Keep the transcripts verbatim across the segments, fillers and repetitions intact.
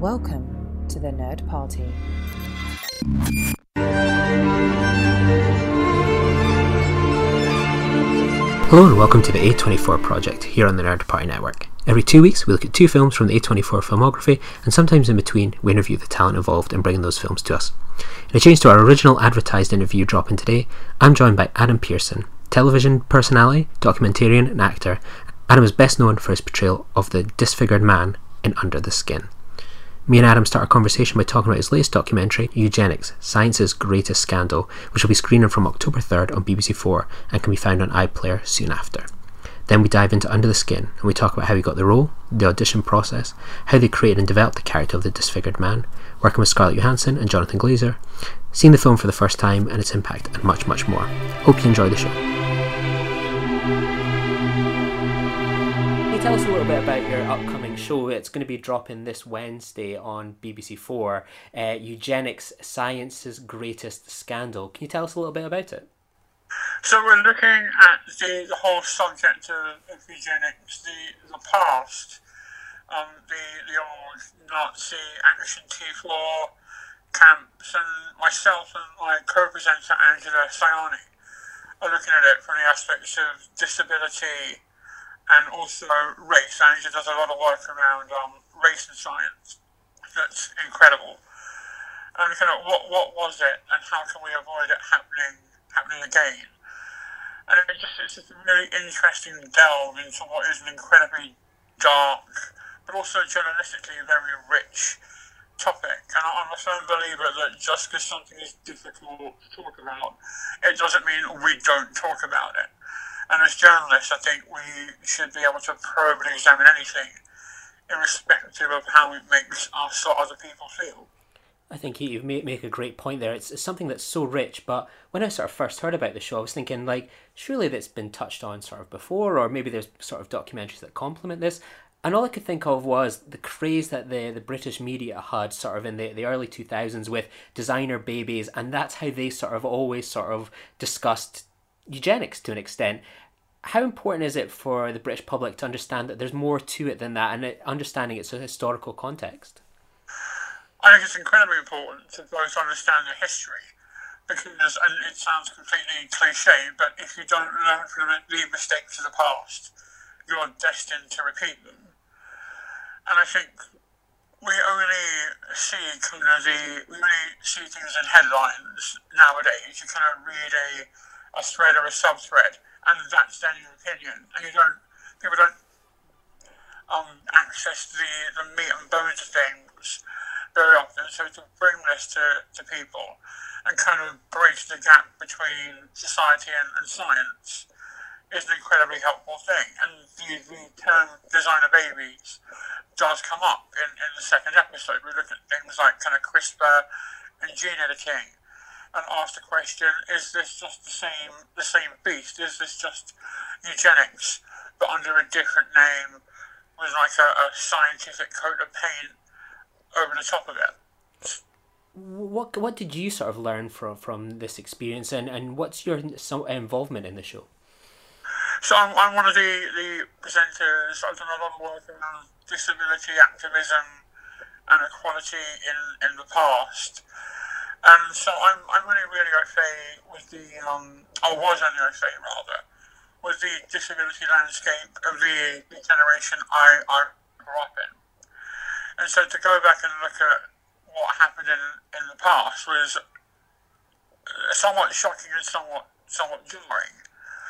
Welcome to the Nerd Party. Hello and welcome to the A twenty-four Project here on the Nerd Party Network. Every two weeks we look at two films from the A twenty-four filmography, and sometimes in between we interview the talent involved in bringing those films to us. In a change to our original advertised interview dropping today, I'm joined by Adam Pearson, television personality, documentarian and actor. Adam is best known for his portrayal of the disfigured man in Under the Skin. Me and Adam start our conversation by talking about his latest documentary, Eugenics, Science's Greatest Scandal, which will be screening from October third on B B C four and can be found on iPlayer soon after. Then we dive into Under the Skin and we talk about how he got the role, the audition process, how they created and developed the character of the disfigured man, working with Scarlett Johansson and Jonathan Glazer, seeing the film for the first time and its impact, and much, much more. Hope you enjoy the show. Tell us a little bit about your upcoming show. It's going to be dropping this Wednesday on B B C four, uh, Eugenics, Science's Greatest Scandal. Can you tell us a little bit about it? So we're looking at the, the whole subject of, of eugenics, the, the past, um, the, the old Nazi Action T four camps, and myself and my co-presenter Angela Sayani are looking at it from the aspects of disability and also race. Angela does a lot of work around um, race and science. That's incredible. And kind of what what was it, and how can we avoid it happening happening again? And it just it's just a really interesting delve into what is an incredibly dark, but also journalistically very rich topic. And I'm a firm believer that just because something is difficult to talk about, it doesn't mean we don't talk about it. And as journalists, I think we should be able to probe and examine anything, irrespective of how it makes us or other people feel. I think you make, make a great point there. It's, it's something that's so rich, but when I sort of first heard about the show, I was thinking, like, surely that's been touched on sort of before, or maybe there's sort of documentaries that complement this. And all I could think of was the craze that the, the British media had sort of in the, the early two thousands with designer babies, and that's how they sort of always sort of discussed eugenics to an extent. How important is it for the British public to understand that there's more to it than that, and it, understanding its a historical context? I think it's incredibly important to both understand the history, because, and it sounds completely cliche, but if you don't learn from the mistakes of the past, you're destined to repeat them. And I think we only see kind of the, we only see things in headlines nowadays. You kind of read a, a thread or a sub-thread, and that's then your opinion. And you don't, people don't um, access the, the meat and bones of things very often. So to bring this to, to people and kind of bridge the gap between society and, and science is an incredibly helpful thing. And the, the term designer babies does come up in, in the second episode. We look at things like kind of CRISPR and gene editing, and ask the question, is this just the same the same beast? Is this just eugenics, but under a different name with like a, a scientific coat of paint over the top of it? What what did you sort of learn from, from this experience, and, and what's your some involvement in the show? So I'm, I'm one of the, the presenters. I've done a lot of work around disability activism and equality in, in the past. And so I'm I'm really really au fait with the um I was only au fait rather with the disability landscape of the, the generation I, I grew up in. And so to go back and look at what happened in, in the past was somewhat shocking and somewhat somewhat jarring.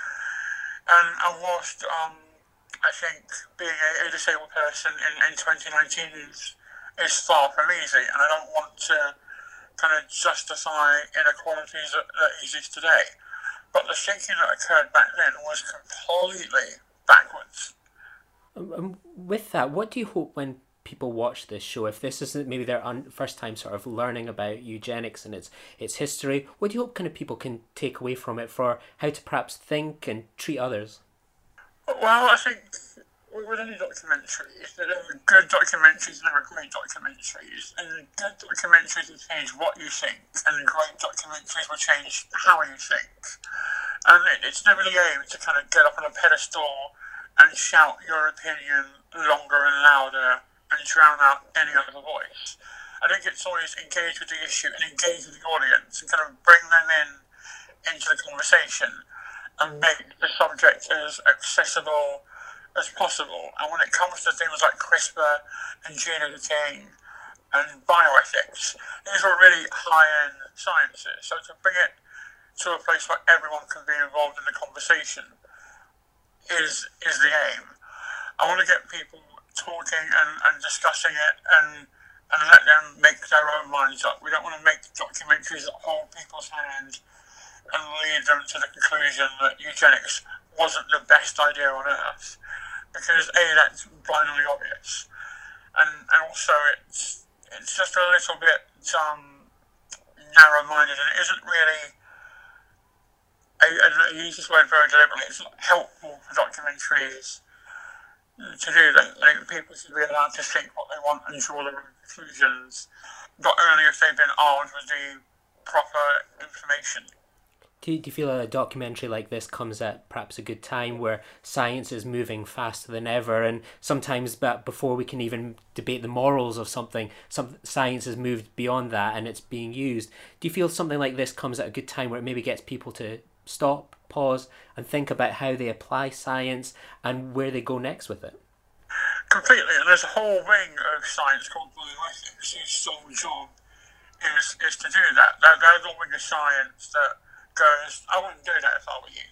And and whilst um I think being a, a disabled person in, in twenty nineteen is is far from easy, and I don't want to kind of justify inequalities that, that exist today. But the thinking that occurred back then was completely backwards. Um, with that, what do you hope when people watch this show, if this isn't maybe their un- first time sort of learning about eugenics and its its history, what do you hope kind of people can take away from it for how to perhaps think and treat others? Well, I think with any documentaries, there are good documentaries and there are great documentaries. And good documentaries will change what you think, and great documentaries will change how you think. And it, it's never the aim to kind of get up on a pedestal and shout your opinion longer and louder and drown out any other voice. I think it's always engage with the issue and engage with the audience and kind of bring them in into the conversation and make the subject as accessible as possible. And when it comes to things like CRISPR and gene editing and bioethics, these are really high-end sciences. So to bring it to a place where everyone can be involved in the conversation is is the aim. I want to get people talking and, and discussing it and and let them make their own minds up. We don't want to make documentaries that hold people's hand and lead them to the conclusion that eugenics wasn't the best idea on earth, because A, that's blindly obvious, and and also it's it's just a little bit um, narrow-minded, and it isn't really. I, I use this word very deliberately. It's not helpful for documentaries to do that. I think people should be allowed to think what they want and draw their own conclusions, not only if they've been armed with the proper information. Do you, do you feel a documentary like this comes at perhaps a good time where science is moving faster than ever, and sometimes but before we can even debate the morals of something, some science has moved beyond that and it's being used? Do you feel something like this comes at a good time where it maybe gets people to stop, pause, and think about how they apply science and where they go next with it? Completely, and there's a whole wing of science called bioethics whose sole job is, is to do that. They're, they're the wing of science that goes, I wouldn't do that if I were you.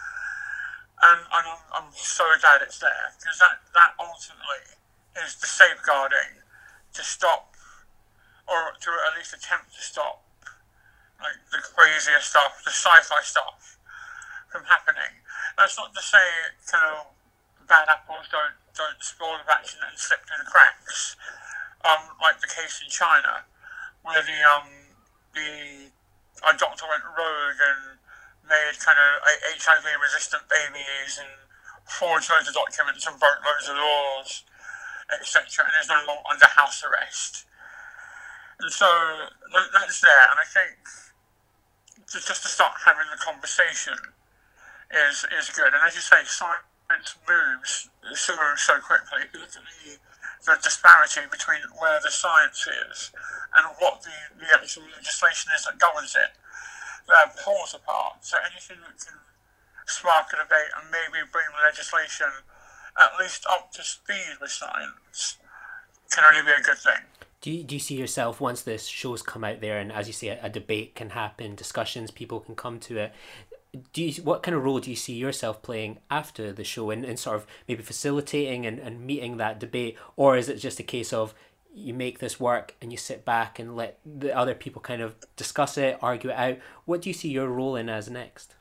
And, and I'm, I'm so glad it's there, because that, that ultimately is the safeguarding to stop, or to at least attempt to stop, like the craziest stuff, the sci-fi stuff from happening. That's not to say kind of bad apples don't don't spoil the batch and slip through the cracks. Um, like the case in China, where the um the a doctor went rogue and made kind of H I V resistant babies and forged loads of documents and broke loads of laws, et cetera, and is now under house arrest. And so that's there, and I think just to start having the conversation is is good. And as you say, science moves so so quickly. If you look at the, the disparity between where the science is and what the, the actual legislation is that governs it, they're poles apart. So anything that can spark a debate and maybe bring the legislation at least up to speed with science can only be a good thing. Do you, do you see yourself, once this show's come out there and, as you say, a, a debate can happen, discussions, people can come to it, do you, what kind of role do you see yourself playing after the show in, in sort of maybe facilitating and, and meeting that debate? Or is it just a case of you make this work and you sit back and let the other people kind of discuss it, argue it out? What do you see your role in as next?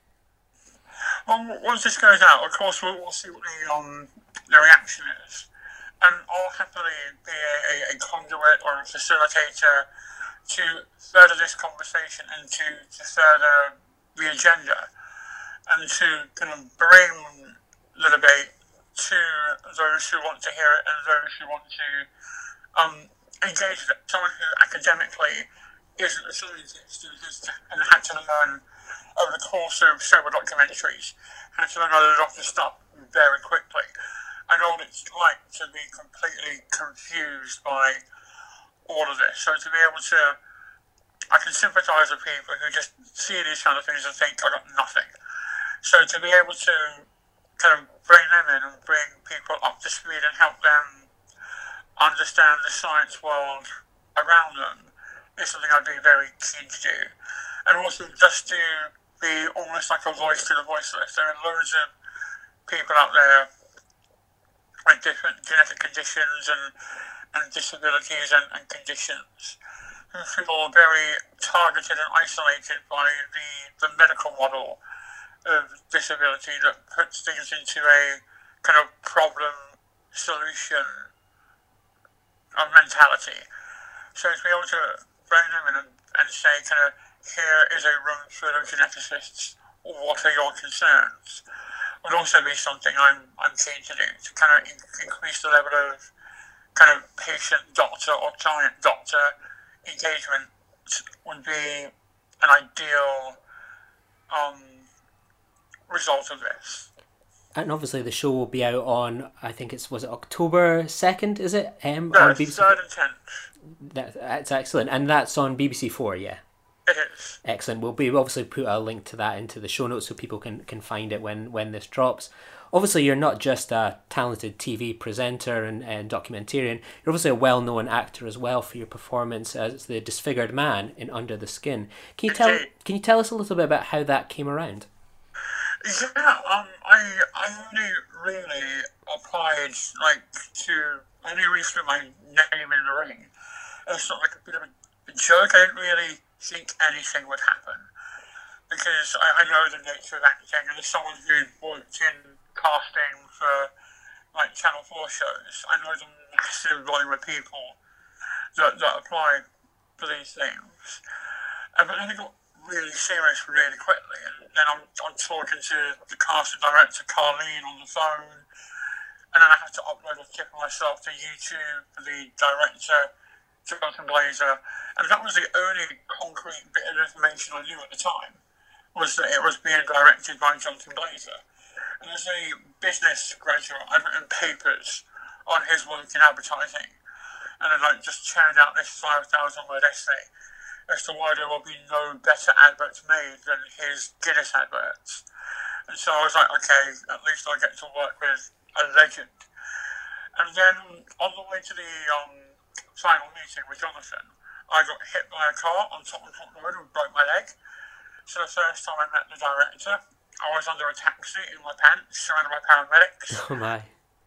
Well, once this goes out, of course, we'll, we'll see what the, um, the reaction is. And I'll happily be a, a, a conduit or a facilitator to further this conversation and to, to further the agenda and to kind of bring the debate to those who want to hear it and those who want to um, engage with it. Someone who academically isn't a scientist and has and had to learn over the course of several documentaries, had to learn a lot of stuff very quickly. I know what it's like to be completely confused by all of this. So to be able to, I can sympathise with people who just see these kind of things and think, I got nothing. So to be able to kind of bring them in and bring people up to speed and help them understand the science world around them is something I'd be very keen to do. And also just to be almost like a voice to the voiceless. There are loads of people out there with different genetic conditions and, and disabilities and, and conditions who feel very targeted and isolated by the, the medical model of disability that puts things into a kind of problem solution of mentality. So to be able to bring them in and, and say kind of, here is a room full of geneticists, what are your concerns? Would also be something I'm I'm keen to do, to kind of in- increase the level of kind of patient-doctor or client-doctor engagement would be an ideal um, result of this. And obviously the show will be out on, I think it's, was it October second, is it? Um, No, on it's B B C. third and tenth. That, that's excellent. And that's on B B C Four, yeah. It is. Excellent. We'll be we'll obviously put a link to that into the show notes so people can, can find it when, when this drops. Obviously, you're not just a talented T V presenter and, and documentarian. You're obviously a well-known actor as well for your performance as the disfigured man in Under the Skin. Can you tell Indeed. Can you tell us a little bit about how that came around? Yeah, um, I I only really applied like to I only really threw my name in the ring. It's not like a bit of a, a joke. I didn't really think anything would happen because I, I know the nature of acting, and as someone who worked in casting for like Channel Four shows, I know the massive volume of people that that apply for these things. And but then it got really serious really quickly, and then I'm, I'm talking to the casting director Carleen on the phone, and then I have to upload a clip of myself to YouTube for the director Jonathan Glazer, and that was the only concrete bit of information I knew at the time, was that it was being directed by Jonathan Glazer. And as a business graduate, I'd written papers on his work in advertising, and then like just churned out this five thousand word essay as to why there will be no better adverts made than his Guinness adverts. And so I was like, okay, at least I get to work with a legend. And then on the way to the um, final meeting with Jonathan, I got hit by a car on Tottenham Court Road and broke my leg. So the first time I met the director, I was under a taxi in my pants, surrounded by paramedics. Oh my.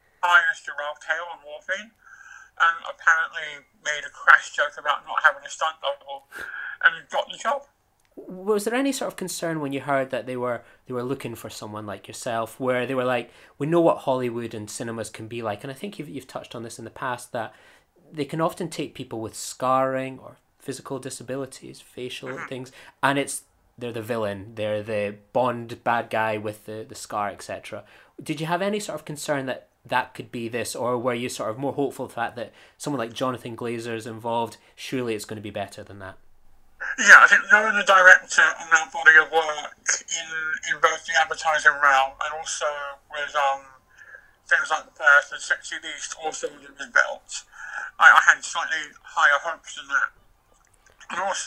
I used giraffe tail and morphine, and apparently made a crass joke about not having a stunt double, and got the job. Was there any sort of concern when you heard that they were they were looking for someone like yourself, where they were like, we know what Hollywood and cinemas can be like, and I think you've you've touched on this in the past, that they can often take people with scarring or physical disabilities, facial Mm-hmm. things, and it's they're the villain, they're the Bond bad guy with the, the scar, et cetera. Did you have any sort of concern that that could be this, or were you sort of more hopeful of the fact that someone like Jonathan Glazer is involved, surely it's going to be better than that? Yeah, I think knowing the director and that body of work in, in both the advertising realm and also with um, things like The Perth and Sexy Beast also under his belt, I, I had slightly higher hopes than that. And also,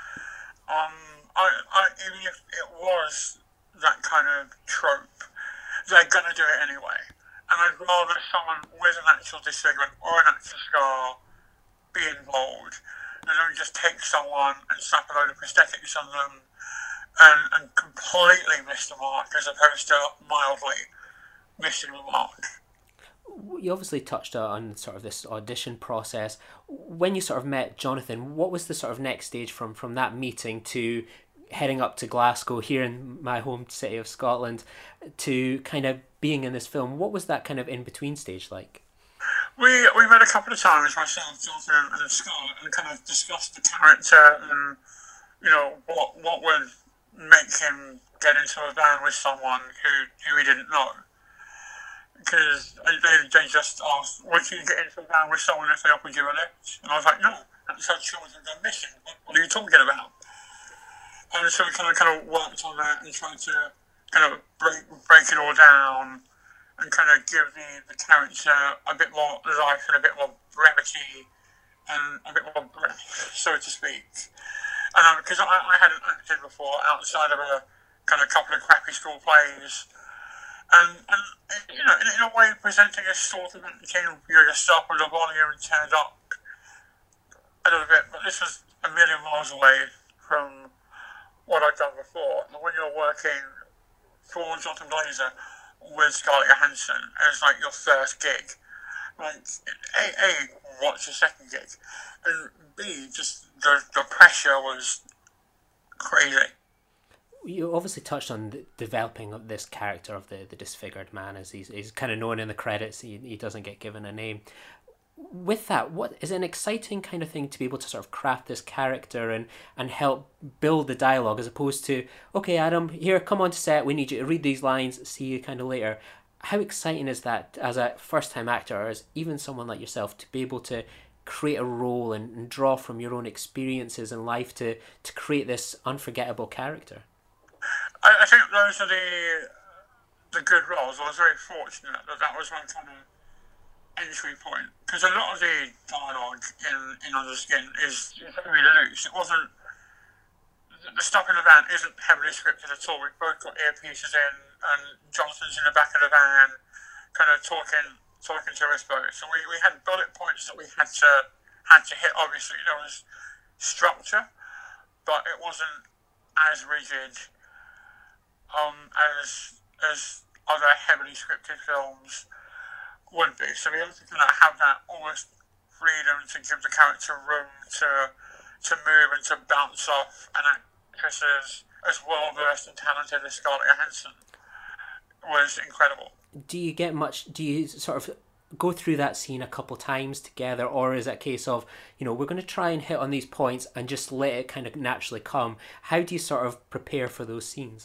um, I, I, even if it was that kind of trope, they're going to do it anyway. And I'd rather someone with an actual disfigurement or an actual scar be involved than just take someone and slap a load of prosthetics on them and, and completely miss the mark as opposed to mildly missing the mark. You obviously touched on sort of this audition process. When you sort of met Jonathan, what was the sort of next stage from, from that meeting to heading up to Glasgow, here in my home city of Scotland, to kind of being in this film? What was that kind of in-between stage like? We we met a couple of times, myself, Jonathan and Scott, and kind of discussed the character and, you know, what what would make him get into a van with someone who, who he didn't know. Because they, they just asked, would you get into a van with someone if they offered you a lift? And I was like, no, that's how children go missing. What, what are you talking about? And so we kind of kind of worked on that and tried to kind of break break it all down and kind of give the, the character a bit more life and a bit more brevity and a bit more breath, so to speak. And because um, I, I hadn't acted before outside of a kind of couple of crappy school plays, and, and you know, in, in a way, presenting a sort of entertainment for yourself with the volume turned up a little bit, but this was a million miles away from what I'd done before. And when you're working for Jonathan Glazer with Scarlett Johansson as like your first gig, like A, A what's your second gig? And B, just the, the pressure was crazy. You obviously touched on the developing of this character of the, the disfigured man, as he's, he's kind of known in the credits. He, he doesn't get given a name. With that, what is an exciting kind of thing to be able to sort of craft this character and, and help build the dialogue, as opposed to, okay, Adam, here, come on to set, we need you to read these lines, see you kind of later. How exciting is that as a first-time actor, or as even someone like yourself, to be able to create a role and, and draw from your own experiences in life to, to create this unforgettable character? I, I think those are the the good roles. I was very fortunate that that was my kind of entry point, because a lot of the dialogue in in Under the Skin is very loose. It wasn't the stuff in the van isn't heavily scripted at all. We've both got earpieces in, and Jonathan's in the back of the van, kind of talking talking to us both. So we, we had bullet points that we had to had to hit. Obviously, there was structure, but it wasn't as rigid um, as as other heavily scripted films would be. So we had to kind of have that almost freedom to give the character room to to move and to bounce off an actress as, as well versed and talented as Scarlett Johansson was incredible. Do you get much, do you sort of go through that scene a couple times together, or is it a case of, you know, we're going to try and hit on these points and just let it kind of naturally come? How do you sort of prepare for those scenes?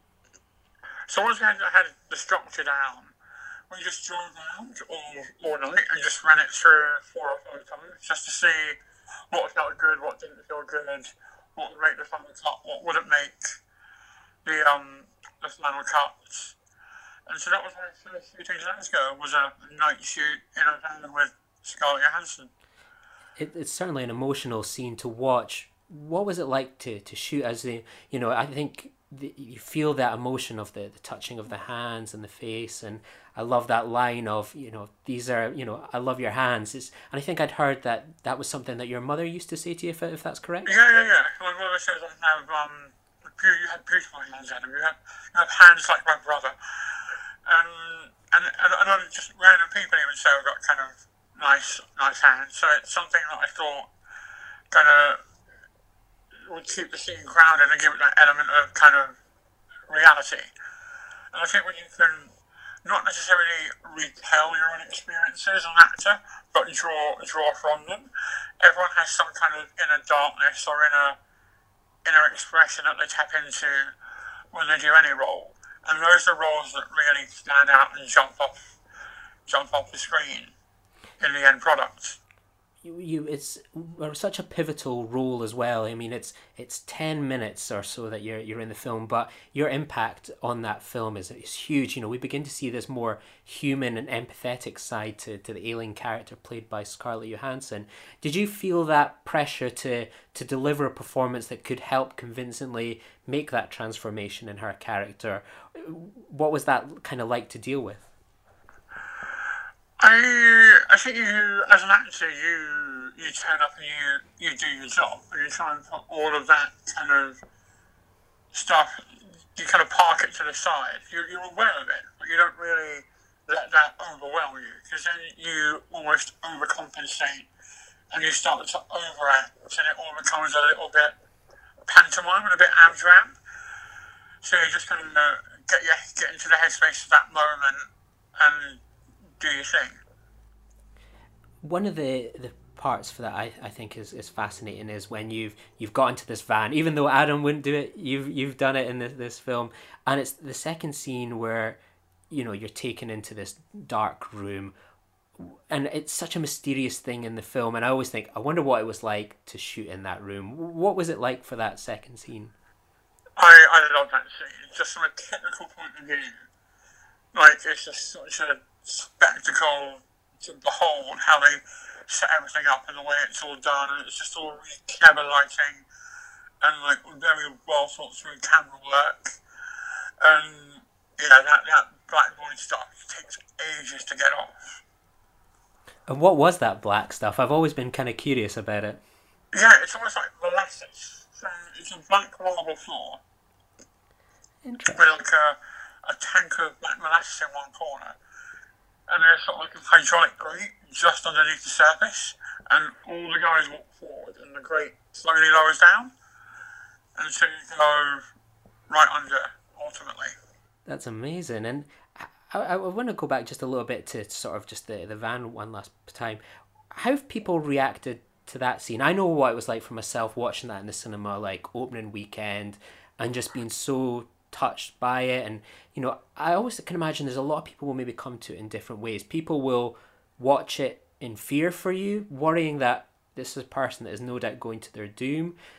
So once we had, had the structure down, we just drove around all, all night and just ran it through four or five times just to see what felt good, what didn't feel good, what would make the final cut, what wouldn't make the um the final cut. And so that was my first shooting days ago, was a night shoot in a van with Scarlett Johansson. It, it's certainly an emotional scene to watch. What was it like to, to shoot as the, you know, I think the, you feel that emotion of the, the touching of the hands and the face, and I love that line of, you know, these are, you know, I love your hands. It's, and I think I'd heard that that was something that your mother used to say to you, if, if that's correct? Yeah, yeah, yeah. My mother says I have, um, you have beautiful hands, Adam. You have, you have hands like my brother. Um, and, and, and other just random people even say I've got kind of nice, nice hands. So it's something that I thought kind of would keep the scene grounded and give it that element of kind of reality. And I think when you can not necessarily retell your own experiences as an actor, but draw draw from them, everyone has some kind of inner darkness or inner inner expression that they tap into when they do any role. And those are roles that really stand out and jump off jump off the screen in the end product. You, you, it's such a pivotal role as well. I mean, it's it's ten minutes or so that you're you're in the film, but your impact on that film is is huge. You know, we begin to see this more human and empathetic side to, to the alien character played by Scarlett Johansson. Did you feel that pressure to to deliver a performance that could help convincingly make that transformation in her character? What was that kind of like to deal with? I I think you, as an actor, you you turn up and you, you do your job, and you try and put all of that kind of stuff, you kind of park it to the side. You're, you're aware of it, but you don't really let that overwhelm you, because then you almost overcompensate, and you start to overact, and it all becomes a little bit pantomime and a bit amdram. So you just kind of uh, get your, get into the headspace of that moment and do your thing. One of the, the parts for that I, I think is, is fascinating is when you've you've got into this van, even though Adam wouldn't do it, you've you've done it in this, this film, and it's the second scene where, you know, you're taken into this dark room, and it's such a mysterious thing in the film, and I always think, I wonder what it was like to shoot in that room. What was it like for that second scene? I, I love that scene, just from a technical point of view. Like, it's just such a spectacle to behold, how they set everything up and the way it's all done, and it's just all really clever lighting and like very well thought through camera work. And yeah, that, that black void stuff takes ages to get off. And what was that black stuff? I've always been kind of curious about it. Yeah, it's almost like molasses. So it's a black marble floor Interesting. with like a, a tank of black molasses in one corner. And there's sort of like a hydraulic grate just underneath the surface, and all the guys walk forward, and the grate slowly lowers down, and so you go right under, ultimately. That's amazing. And I, I want to go back just a little bit to sort of just the, the van one last time. How have people reacted to that scene? I know what it was like for myself watching that in the cinema, like opening weekend, and just being so touched by it. And you know, I always can imagine there's a lot of people will maybe come to it in different ways. People will watch it in fear for you, worrying that this is a person that is no doubt going to their doom.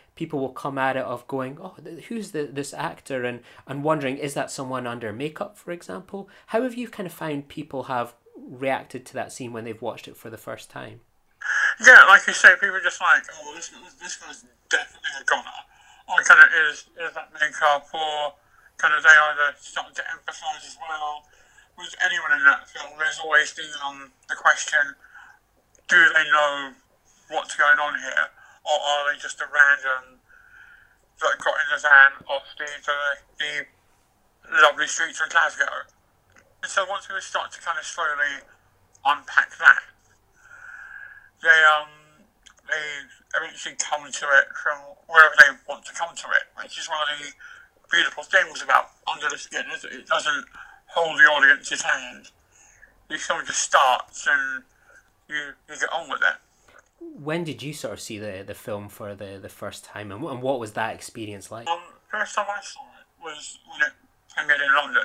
people will come at it of going, oh, who's the, this actor, and, and wondering, is that someone under makeup, for example? How have you kind of found people have reacted to that scene when they've watched it for the first time? Yeah, like you say, people are just like, oh, this, this guy's definitely a goner. Or kind of is, is that makeup, or kind of they either starting to empathise as well with anyone in that film. There's always the, um, the question, do they know what's going on here, or are they just a random that got in the van off the, the, the lovely streets of Glasgow? And so once we start to kind of slowly unpack that, they um they eventually come to it from wherever they want to come to it, which is one of the beautiful things about Under the Skin, is that it doesn't hold the audience's hand. The film just starts and you, you get on with it. When did you sort of see the, the film for the, the first time, and, and what was that experience like? Um, first time I saw it was when it premiered in London.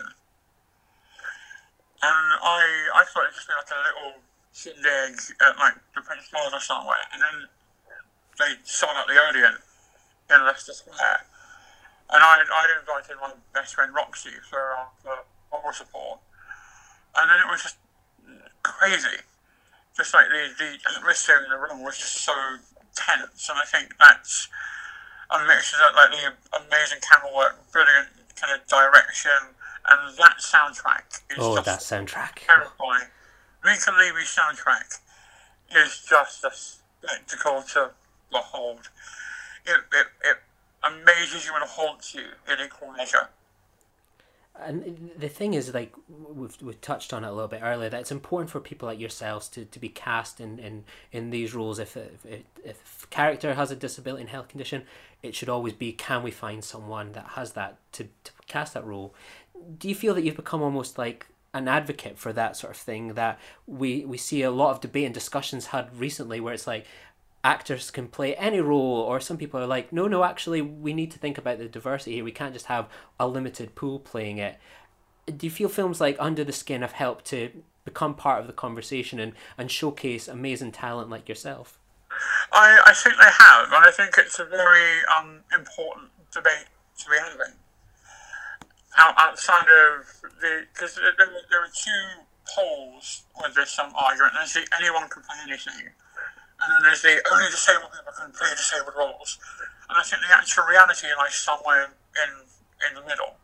And I I thought it was just like a little shindig at like the Prince Charles or somewhere, and then they sold out the Odeon in Leicester Square. And I I invited my best friend Roxy for, uh, for moral support. And then it was just crazy. Just like the, the atmosphere in the room was just so tense, and I think that's a mixture of like the amazing camera work, brilliant kind of direction, and that soundtrack is oh, just that soundtrack. terrifying. Mika Levy's soundtrack is just a spectacle to behold. It, it, it amazes you and haunts you in equal measure. And the thing is, like, we've, we've touched on it a little bit earlier, that it's important for people like yourselves to, to be cast in, in, in these roles. If, if, if a character has a disability and health condition, it should always be, can we find someone that has that to, to cast that role? Do you feel that you've become almost like an advocate for that sort of thing, that we, we see a lot of debate and discussions had recently where it's like, actors can play any role, or some people are like, no, no, actually, we need to think about the diversity here. We can't just have a limited pool playing it. Do you feel films like Under the Skin have helped to become part of the conversation and, and showcase amazing talent like yourself? I, I think they have, and I think it's a very um, important debate to be having. Out, outside of the, because there, there, there are two poles with this um, argument. There's the anyone can play anything, and then there's the only disabled people can play disabled roles. And I think the actual reality lies somewhere in in the middle.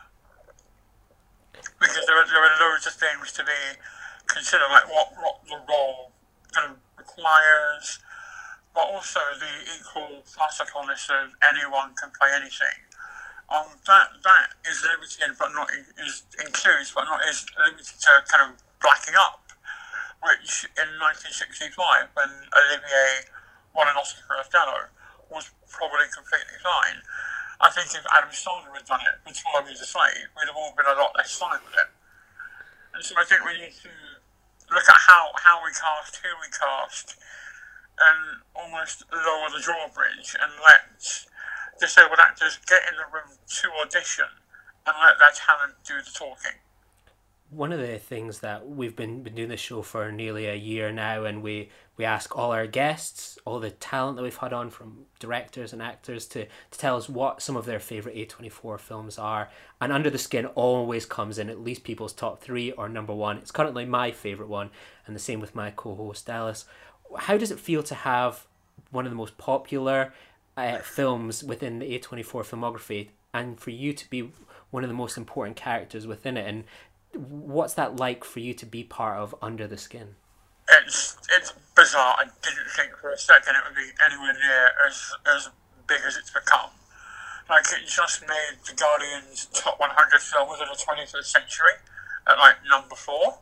Because there are, there are loads of things to be considered, like what, what the role kind of requires, but also the equal classicalness of anyone can play anything. Um, that that is limited, but not is includes, but not is limited to kind of blacking up. Which in nineteen sixty-five, when Olivier won an Oscar for Othello, was probably completely fine. I think if Adam Sandler had done it for twelve Years a Slave, we'd have all been a lot less fine with it. And so I think we need to look at how, how we cast, who we cast, and almost lower the drawbridge and let disabled actors get in the room to audition and let their talent do the talking. One of the things that we've been, been doing this show for nearly a year now, and we, we ask all our guests, all the talent that we've had on from directors and actors to, to tell us what some of their favourite A twenty-four films are. And Under the Skin always comes in at least people's top three or number one. It's currently my favourite one, and the same with my co-host Alice. How does it feel to have one of the most popular uh, films within the A twenty-four filmography, and for you to be one of the most important characters within it? And what's that like for you to be part of Under the Skin? It's it's bizarre. I didn't think for a second it would be anywhere near as as big as it's become. Like, it just made the Guardian's top one hundred films of the twenty-first century at like number four,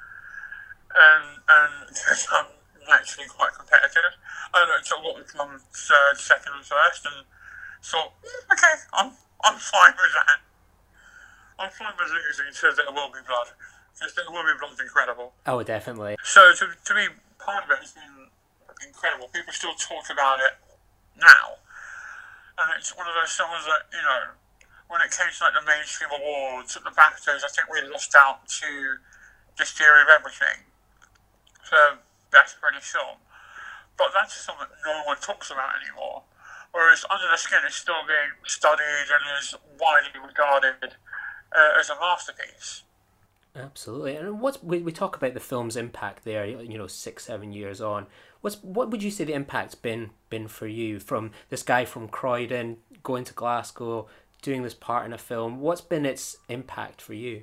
and and because I'm naturally quite competitive, I looked at what would come third, second, and first, and thought, mm, okay, I'm I'm fine with that. I'm fine with losing to There Will Be Blood, because There Will Be Blood's incredible. Oh, definitely. So to, to be part of it has been incredible. People still talk about it now. And it's one of those films that, you know, when it came to like the mainstream awards at the BAFTAs, I think we lost out to This Theory of Everything for Best British Film. But that's something that no one talks about anymore. whereas Under the Skin is still being studied and is widely regarded uh, as a masterpiece. Absolutely. And what's we, we talk about the film's impact there, you know, six, seven years on. What's what would you say the impact's been been for you, from this guy from Croydon going to Glasgow, doing this part in a film? What's been its impact for you?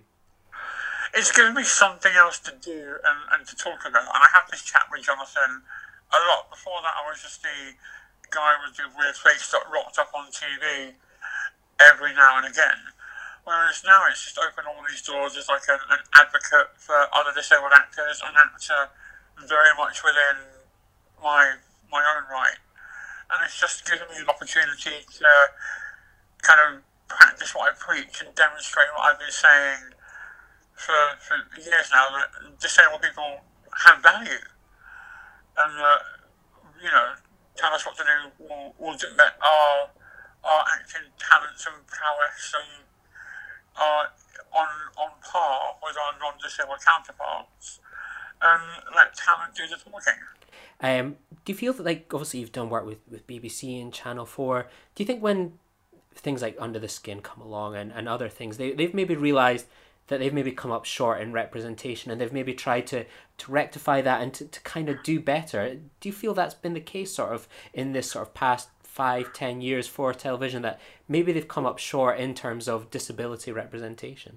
It's given me something else to do and, and to talk about. And I have this chat with Jonathan a lot. Before that, I was just the guy with the weird face that rocked up on T V every now and again. Whereas now it's just opened all these doors as like an, an advocate for other disabled actors, an actor very much within my my own right. And it's just given me an opportunity to kind of practice what I preach and demonstrate what I've been saying for, for years now, that disabled people have value. And, uh, you know, tell us what to do, we'll, we'll do it. Our, our acting talents and prowess and are on on par with our non-disabled counterparts, and let talent do the talking. Um, do you feel that, like, obviously you've done work with, with B B C and Channel four, do you think when things like Under the Skin come along and, and other things, they, they've maybe realised that they've maybe come up short in representation and they've maybe tried to, to rectify that and to, to kind of do better? Do you feel that's been the case sort of in this sort of past five, ten years for television, that maybe they've come up short in terms of disability representation?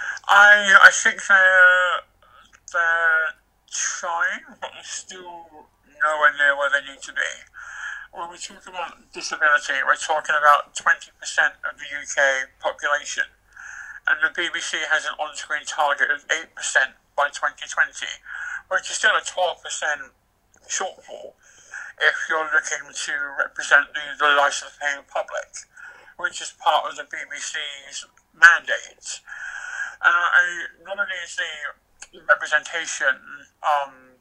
I I think they're, they're trying, but they're still nowhere near where they need to be. When we talk about disability, we're talking about twenty percent of the U K population, and the B B C has an on-screen target of eight percent by twenty twenty, which is still a twelve percent shortfall if you're looking to represent the, the licence-paying public, which is part of the B B C's mandate. And I, not only is the representation um,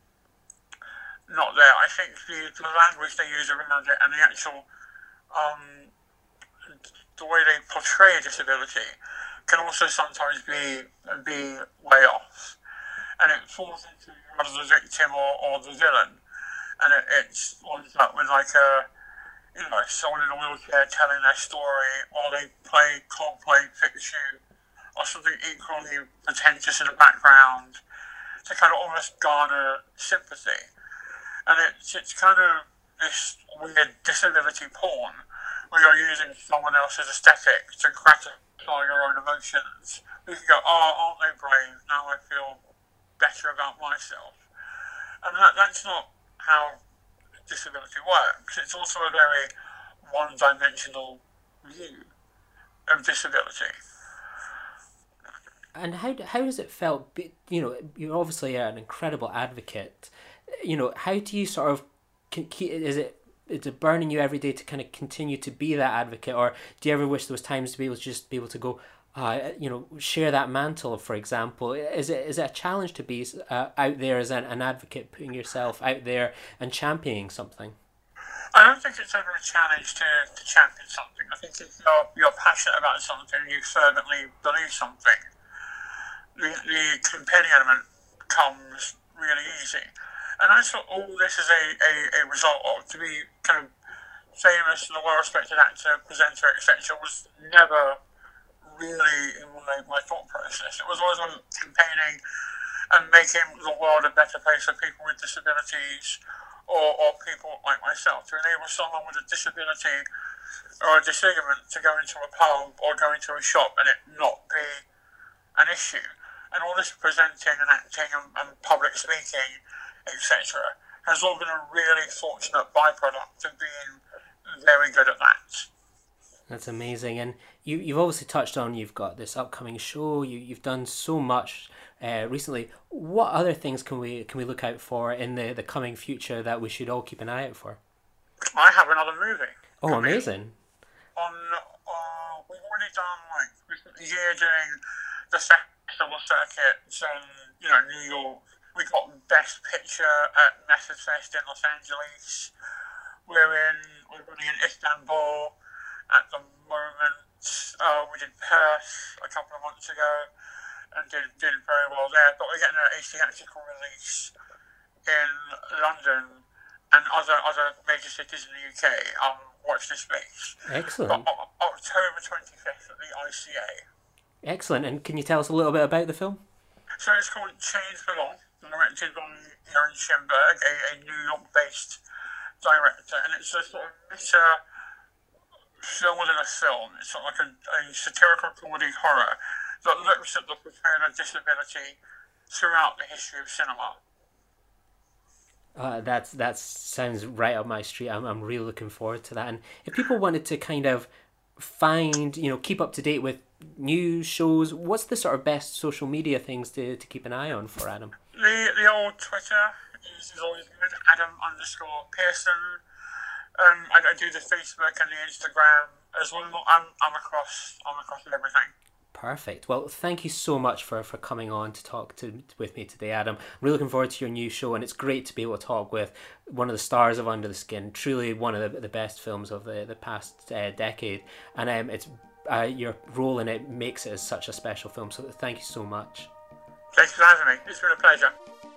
not there, I think the, the language they use around it and the actual, um, the way they portray disability can also sometimes be, be way off. And it falls into either the victim or, or the villain. And it, it's ends up with like a, you know, someone in a wheelchair telling their story, or they play Coldplay Fix You, or something equally pretentious in the background to kind of almost garner sympathy. And it's, it's kind of this weird disability porn where you're using someone else's aesthetic to gratify your own emotions. You can go, oh, aren't they brave? Now I feel better about myself. And that, that's not how disability works. It's also a very one-dimensional view of disability. And how how does it feel? You know, you're obviously an incredible advocate. You know, how do you sort of is it is it burning you every day to kind of continue to be that advocate, or do you ever wish there was times to be able to just be able to go, uh, you know, share that mantle, for example? Is it is it a challenge to be uh, out there as an, an advocate, putting yourself out there and championing something? I don't think it's ever a challenge to, to champion something. I think if you're, you're passionate about something, you fervently believe something, the, the campaigning element comes really easy. And that's what all this is a, a, a result of. To be kind of famous and a well-respected actor, presenter, et cetera was never really in my, my thought process. It was always on campaigning and making the world a better place for people with disabilities, or, or people like myself, to enable someone with a disability or a disfigurement to go into a pub or go into a shop and it not be an issue. And all this presenting and acting and, and public speaking, et cetera, has all been a really fortunate byproduct of being very good at that. That's amazing. And you, you've obviously touched on, you've got this upcoming show, you, you've done so much uh, recently. What other things can we can we look out for in the, the coming future that we should all keep an eye out for? I have another movie. Oh, amazing. On, uh, we've already done, like, a year doing the festival circuits and, you know, New York. We got Best Picture at Method Fest in Los Angeles. We're in, we're running in Istanbul at the moment. Uh, we did Perth a couple of months ago and did, did very well there. But we're getting a theatrical release in London and other other major cities in the U K. Um, watch this week. Excellent. But o- October twenty-fifth at the I C A. Excellent. And can you tell us a little bit about the film? So it's called Chains Belong, directed by Aaron Schemberg, a, a New York-based director, and it's a sort of meta film within a film. It's sort of like a, a satirical comedy horror that looks at the portrayal of disability throughout the history of cinema. Uh, that's that sounds right up my street. I'm I'm really looking forward to that. And if people wanted to kind of find, you know, keep up to date with news shows, what's the sort of best social media things to, to keep an eye on for Adam? The the old Twitter is, is always good. Adam underscore Pearson. Um, I, I do the Facebook and the Instagram as well. I'm I'm across I'm across everything. Perfect. Well, thank you so much for, for coming on to talk to with me today, Adam. I'm really looking forward to your new show, and it's great to be able to talk with one of the stars of Under the Skin, truly one of the, the best films of the, the past uh, decade. And um, it's uh, your role in it makes it as such a special film, so thank you so much. Thanks for having me. It's been a pleasure.